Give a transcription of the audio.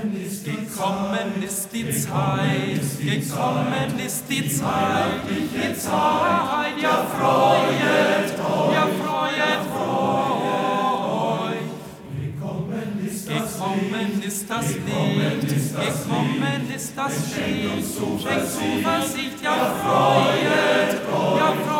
Gekommen ist die Zeit, gekommen ist die Zeit, die Zeit, ja freuet euch. Gekommen ist das Licht, gekommen ist das Licht, schenkt Zuversicht, ja freuet